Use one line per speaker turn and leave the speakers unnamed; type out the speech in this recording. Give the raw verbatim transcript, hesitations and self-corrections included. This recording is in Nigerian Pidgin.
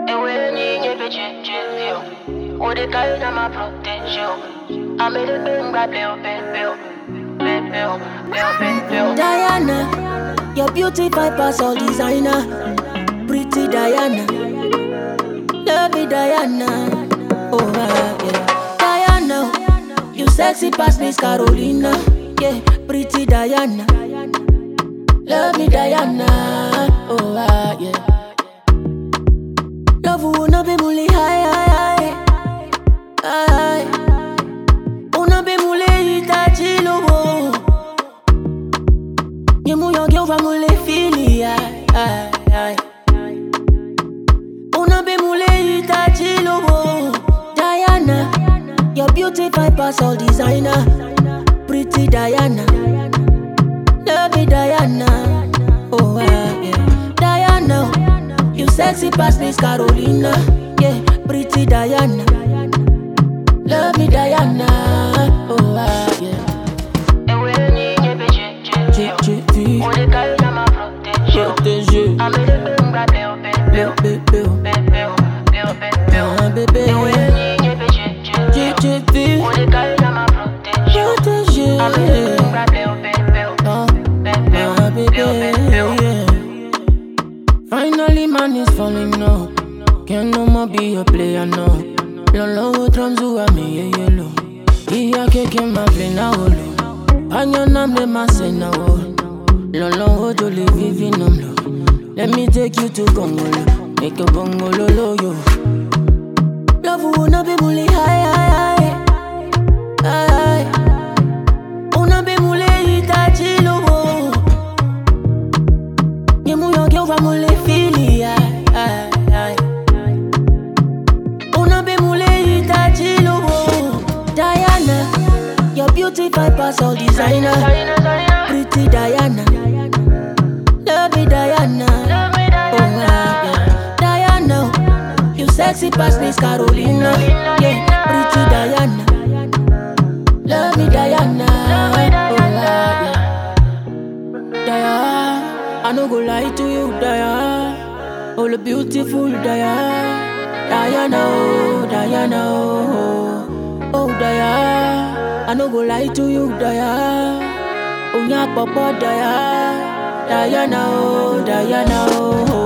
Diana, your beauty bypass all designer. Pretty Diana, love me Diana. Oh uh, yeah. Diana, you sexy past Miss Carolina. Yeah, pretty Diana, love me Diana. Oh uh, yeah. Love will not be muli high high high. Una be mule itachi lobo. Yemu your girl from mule fili high high. Una be mule itachi lobo. Diana, your beauty bypass all designer. Pretty Diana, love me Diana. Oh uh, yeah. Diana, you sexy past Miss Carolina. Yeah, pretty Diana, love me Diana. Oh uh, yeah. Protégé, Léo bébé, un bébé. Protégé, un bébé. Finally man is falling now. Can't no more be a player now. Lolo drums who are me yellow. Iya keke ma play na holo. Anyo nam le ma say na wo. Lolo ojo le vivi nam lo. Let me take you to Gongolo. Make a bongolo lo yo. Love will not be muli high high high. Una be mule itachi lobo. Yemu your girl from mule fili high high. Una be mule itachi lobo. Diana, your beauty bypass all designer. Pretty Diana, love me Diana. Oh uh, yeah. Diana, you sexy past Miss Carolina. Yeah, pretty Diana, love me Diana. Oh uh, yeah. Diana, I no go lie to you, Diana. Oh, the beautiful Diana. Diana, oh, Diana, oh, oh, Diana. I no go lie to you, Diana. Oh, nya papa, Diana. Diana, oh, Diana, oh.